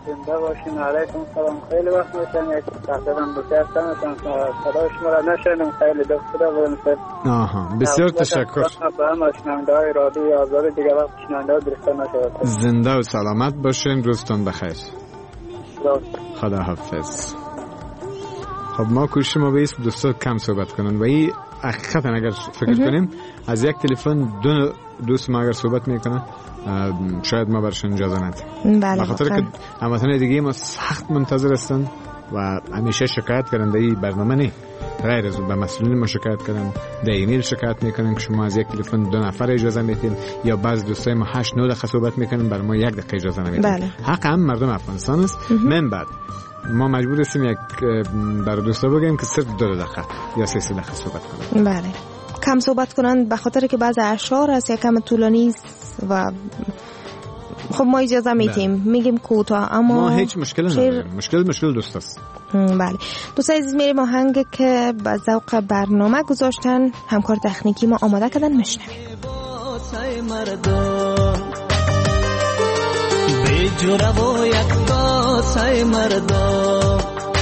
زنده باشین. علیکم سلام. خیلی وقت میشن یک تقریبا دو سه هفته میشن صدای شما را نشنیدم. خیلی دکتر بودم سر. آها بسیار تشکر. به همه شنونده‌های رادیوی آزادی دیگه وقت شنونده درسته نشود. زنده و سلامت باشین. روزتون بخیر. خدا حافظ. خب ما کوشش ما به این دوستا کم صحبت کنن و این حقیقتا اگر فکر کنیم از یک تلفن دو دوست ما اگر صحبت میکنن شاید ما برشون اجازه ندیم. بله. بخاطر که هموطنان دیگه ما سخت منتظر هستن و همیشه شکایت کردن در این برنامه نه غیر از به مسئولین ما شکایت کردن، در ایمیل شکایت میکنن که شما از یک تلفن دو نفر اجازه میدین یا بعض دوستای ما هشت نه دقیقه صحبت میکنن برای ما یک دقیقه اجازه نمیدین. بله. حق هم مردم افغانستان است. من بعد ما مجبور هستیم یک برای دوستا بگیم که صرف دو دقیقه یا سه دقیقه صحبت کنن. بله. کم صحبت کنن به خاطر که بعض اشعار هست یکم طولانی و خب ما اجازه میدیم میگیم کوتاه اما ما هیچ مشکلی نداریم. مشکل مشکل دوست است. بله. دوستای عزیز میریم آهنگ که با ذوق برنامه گذاشتن همکار تکنیکی ما آماده کردن میشنویم. بی جرأ و یک داسه مردم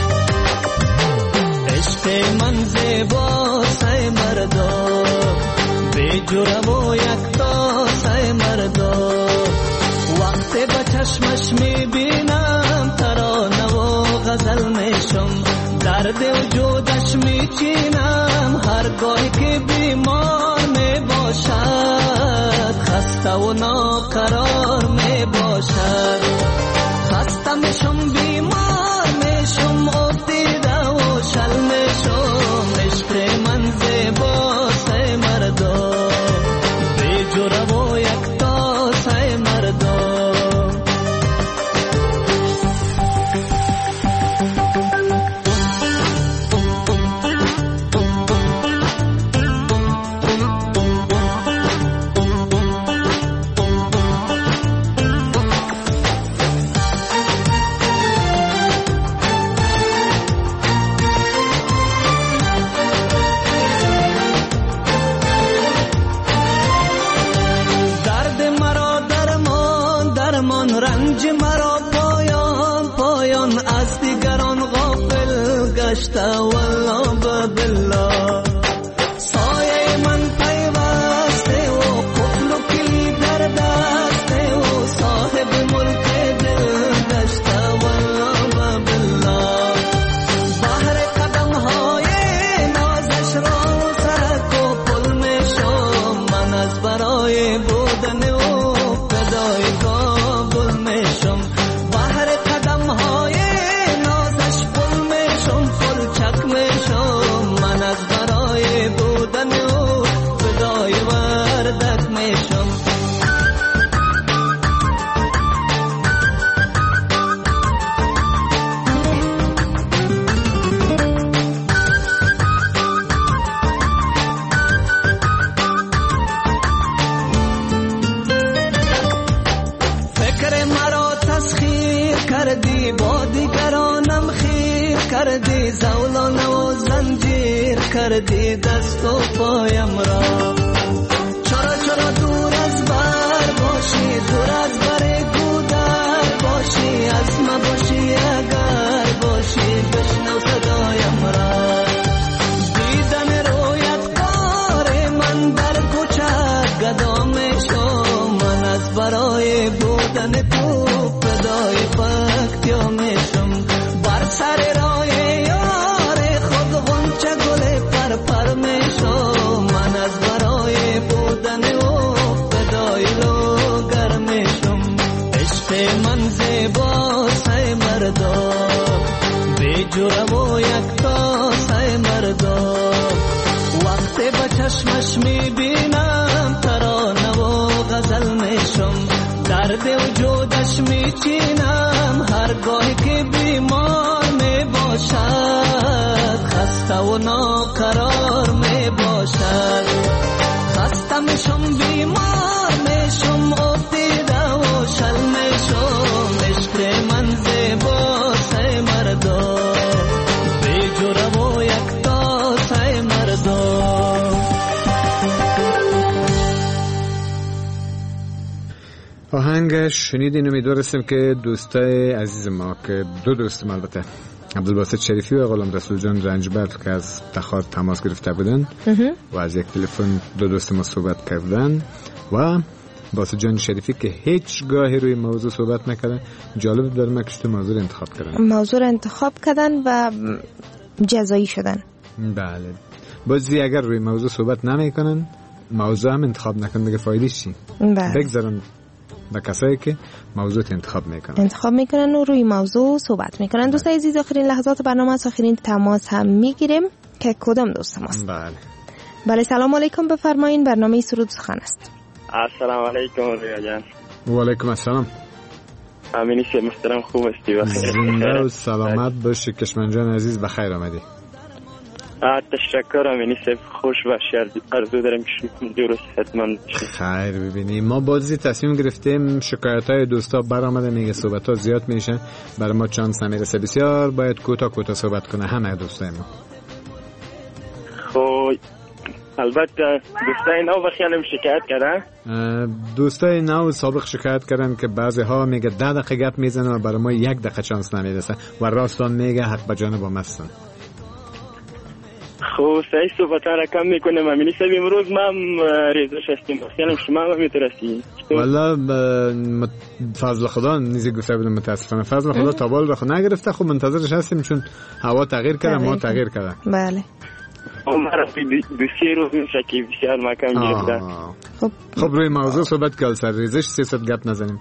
عشق من زیبا سه مردم بی جرأ و یک داسه مردم وقتی با چشمش میبینم ترانه و غزل میشم درد وجودش میچینم هرگاهی که بیمار میباشد خسته و ناقرار میباشد خسته میشم بیمار میشم افتیده و شل میشم عشق من زیبا سه مردم بی جرأ و یک داسه مردم والله بالله سایه من پیوسته و قفل و کلی در دسته و صاحب ملک دل گشته والله بالله بحر قدم های نازش را سرک و پل میشم من از برای بودن و فدای کابل میشم بحر قدم های نازش پل میشم چک میشم من از برای بودن او فدای وردک میشم فکر مرا تسخیر کردی با دیگرانم خیر کردی زولانه و زنجیر کردی دست و پایم را چرا چرا دور از بر باشی دور از بر گودر باشی از ما باشی اگر باشی بشنو صدایم را دیدن رویت کار من در کوچه گدا میشم من از برای بودن تو فدای فکتیا میشم بر سر راه یار خود غنچه گل پر پر میشم من از برای بودن او فدای لوگر میشم عشق من زیبا سه مردم بی جرأ و یک داسه مردم وقتی با چشمش میبینم ترانه و غزل میشم درد وجودش میچینم هرگاهی که بیمار میباشد خسته و ناقرار میباشد خسته میشم بیمار میشم افتیده و شل میشم عشق من زیبا سه مردم بی جرأ و یک داسه مردم. آهنگ شنیدین. امیدوارستم که دوستای عزیز ما که دو دوست البته عبدالباسط شریفی و غلام رسول جان رنجبر که از تخار تماس گرفته بودن و از یک تلفن دو دوست ما صحبت کردن و باسط جان شریفی که هیچ گاهی روی موضوع صحبت نکردن. جالب داره من که موضوع انتخاب کردن موضوع انتخاب کردن و جزایی شدن. بله بازی اگر روی موضوع صحبت نمیکنن موضوع هم انتخاب نکنن دیگه فایدهش چی؟ بگذارن به کسایی که موضوع انتخاب میکنن انتخاب میکنن و روی موضوع صحبت میکنن. دوستای عزیز آخرین لحظات برنامه است. آخرین تماس هم میگیریم که کدام دوست ماست. بله بله سلام علیکم بفرمایین. برنامه سرود سخن است. السلام علیکم ریا جان. و علیکم السلام. امینی شه محترم خوب هستی؟ بخیر زنده و سلامت باشی کشمن جان عزیز. بخیر آمدی. تشکر امینی شه خوش باشی. آرزو دارم که شما درست حتما خیر ببینی. ما بازی تصمیم گرفتیم شکایت‌های دوستا برآمده میگه صحبت‌ها زیاد میشه برای ما چانس نمیرسه. بسیار باید کوتاه کوتاه صحبت کنه همه دوستای ما. خب البته دوستای نو بخیالم شکایت کردن. دوستای نو سابق شکایت کردن که بعضی ها میگه ده دقیقه گپ میزنه و برای ما یک دقیقه چانس نمیرسه و راستان میگه حق به جانب ما هستن. خب صحیح صحبت را کم میکنم. امینی صاحب امروز من ریزش هستیم بخیالم شما هم میترسی. والا فضل خدا نیزی گفته بودم متاسفانه فضل خدا تابال را خود نگرفته. خب منتظرش هستیم چون هوا تغییر کرده ما تغییر کرده. بله مرا دوسیه روز میشه که بسیار مکم گرفته. خب خب روی موضوع صحبت کل سر ریزش سیاست گپ نزنیم.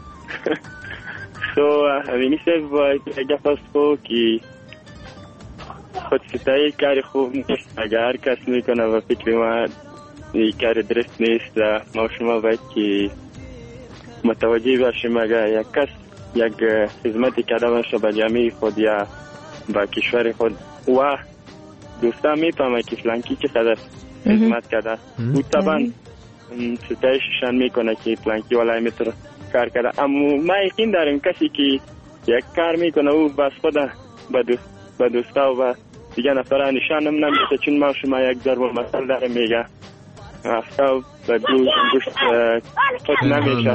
خب امینی صاحب باید گپ است خب که خودستایی کار خوب نیست. اگر هر کس میکنه و فکر ما این کار درست نیست ما شما باید که متوجه باشیم. اگر یک کس یک خدمتی کرده باشه به جامعه خود یا به کشور خود و دوستا میفهمه که فلانکی چقدر خدمت کرده او طبعا ستایششان میکنه که فلانکی ولای میتره کار کرده. اما ما یقین داریم کسی که یک کار میکنه او بس خدا به دوستا و دیگه نفره نشانم نمیده چون ما شما یک ضرب المثل داره میگه افتا به گوشت خود نمیشه.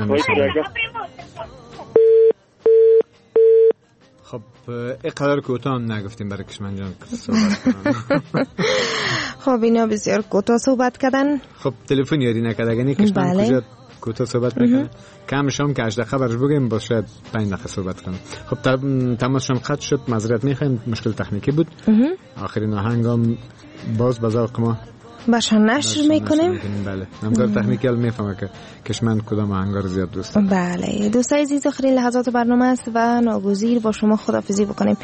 خب اینقدر کوتاه نگفتیم برای کشمن جان صحبت کنم. خب اینا بسیار کوتاه صحبت کردن. خب تلفن یاری نکرد اگه کشمن بله. کجا کوتاه صحبت نکنه کمش هم که هشت دقیقه برش بگیم با شاید پنج دقیقه صحبت کنم. خب تماسشون قطع شد معذرت میخوایم مشکل تکنیکی بود. آخرین آهنگ هم باز بذار ما باشن نشر میکنیم. بله همکار تکنیکی هم میفهمه که کشمن کدام آهنگا رو زیاد دوست داره. بله دوستای عزیز آخرین لحظات برنامه است و ناگزیر با شما خداحافظی بکنیم.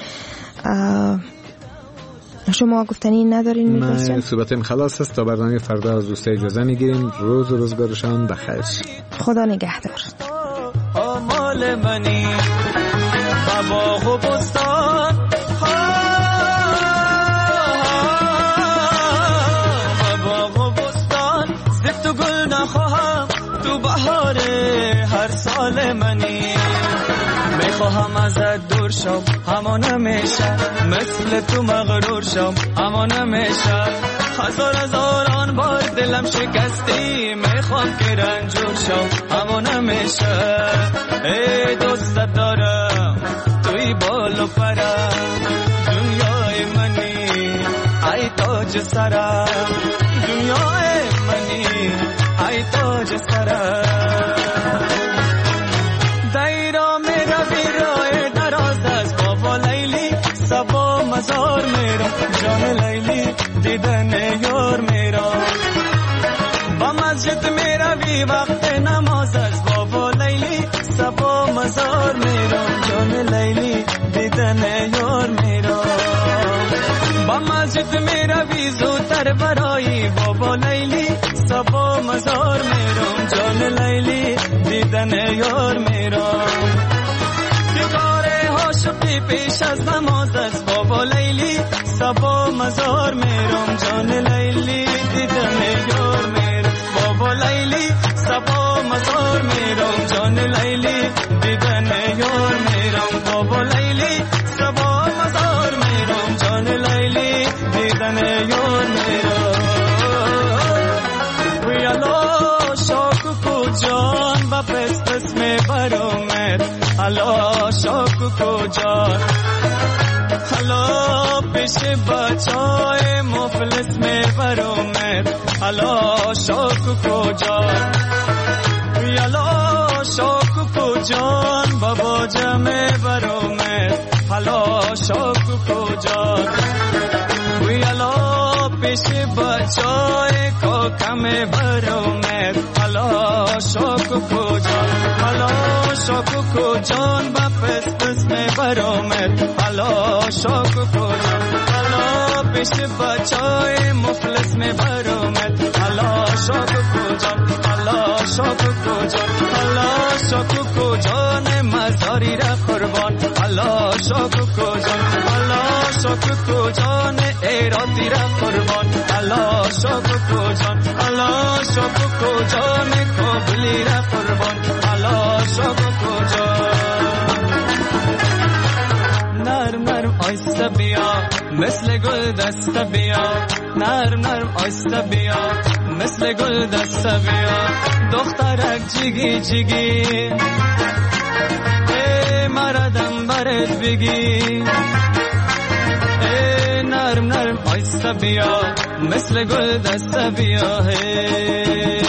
شما گفتنی ندارین میگوشم؟ من صحبتیم خلاص است. تا برنامه فردا از دوستا اجازه میگیریم. روز و روزگارشان بخیر. خدا نگهدار. آمال منی باغ و بستان باغ و بستان زد تو گل نخواهم تو بهار هر سال منی میخواهم ازت دور شم اما نمیشه مثل تو مغرور شم اما نمیشه هزار هزاران بار دلم شکستی میخوام که رنجور شم اما نمیشه ای دوست دارم توی بال و پرم دنیای منی ای تاج سرم دنیای منی ای تاج سرم دایرا میرا بیرای دراز از بابا لیلی سبا مزار میرا جان لیلی دیدن یار میرا با مسجد میرا بی وقت نماز از بابا لیلی سبا مزار میرا جان لیلی دیدن یار میرا با مسجد میرا بی زودتر برای بابا لیلی سبا مزار میرا جان لیلی دیدن یار میرا بیگاره ها شبی پیش از نماز از بابا لیلی سبا مزار میرم جان لیلی دیدن یار میرم بابا لیلی سبا مزار میرم جان لیلی دیدن یار میرم بابا لیلی سبا مزار میرم جان لیلی دیدن یار میرم ویالا شاکو کو جان با پس پس حالا شاکو کجا حالا پیش بچای مفلس میبر اومد حالا شاکو کجا حالا شاکو کجان بابا جمع بر اومد حالا شاکو کجا حالا پیش بچای کاکم بر اومد حالا شاکو کجا حالا شاکو کجان با پس پس میبر اومد حالا شاکو کجا حالا پیش بچای مفلس میبر اومد حالا شاکو کجا حالا شاکو کجا حالا شاکو کجان مزاری را قربان حالا شاکو کجا حالا شاکو کجان ایراتی را قربان حالا شاکو کجا حالا شاکو کجان کابلی را قربان حالا شاکو کجا نرم نرم آیسته بیا مثل گل دست بیا نرم نرم آیسته بیا مثل گل دست بیا دخترک جیگی جیگی ای مردم برد بگی ای نرم نرم آیسته بیا مثل گل دست بیا ای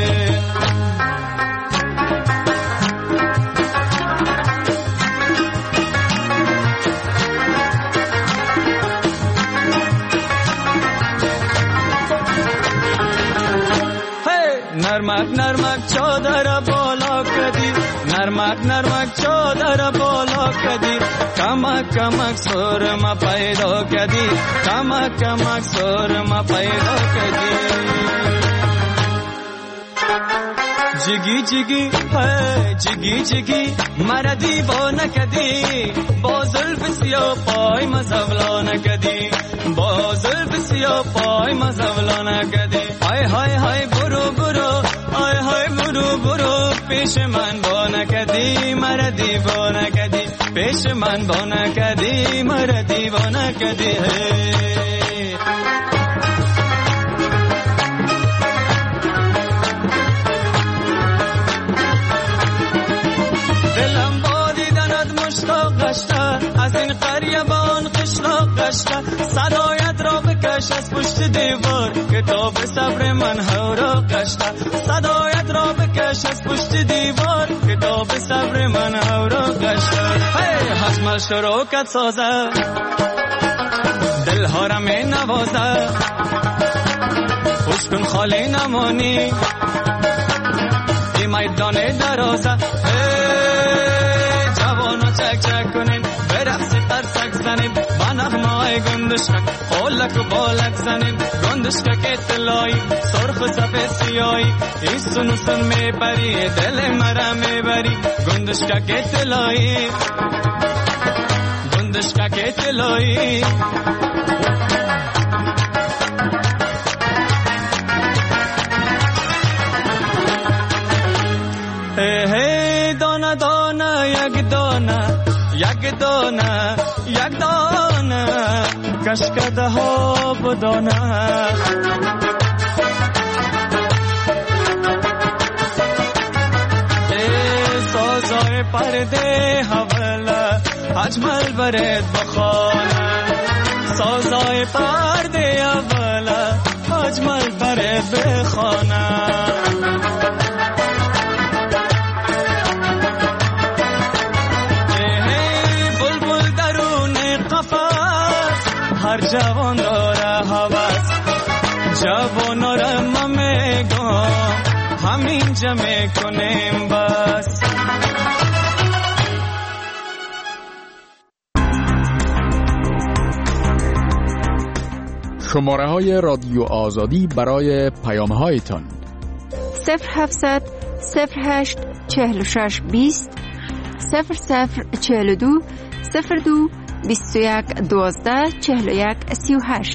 نرمک نرمک چادر بالا کدی نرمک نرمک چادر بالا کدی کمک کمک سرما پیدا کدی کمک کمک سرما پیدا کدی جگی جگی ہے جگی جگی مرا دیوانه کدی با زلف سیاه پای مزولانه کدی با زلف سیاه پای مزولانه کدی های های های برو برو های های برو برو پیش من با نکدی مرا دیوانه کدی پیش من با نکدی مرا دیوانه کدی دلم با دیدنت مشتاق گشته از این قریه با آن قشلاق گشته صدایت را بکش از پشت دیوار کتاب صبر من هورا گشته صدایت را بکش از پشت دیوار کتاب صبر من هورا گشته هی حجم شروکت سازه دلها را می نوازه خوش کن خالی نمانی این میدان درازه جوانا چک چک کنین برقصی ترسک زنین با نغمای گندشکک خولک و بالک زنین گندشکک اطلاعی سرخ و سفید سیایی این سنو سن میبری دل مرا میبری گندشکک اطلاعی گندشکک اطلاعی هی دانه دانه یک دانه یک دانه یک دانه کشکده ها بدانه ای سازای پرده حوله اجمل برد بخانه سازای پرده حوله اجمل برد بخانه هر جوان داره هوس جوان را ما میگم همین جا میکنیم بس شماره های رادیو آزادی برای پیام هایتان صفر هفتصد صفر هشت چهل و شش بیست صفر صفر چهل و دو صفر دو بیست و یک دوازده چهل و یک سی و هشت.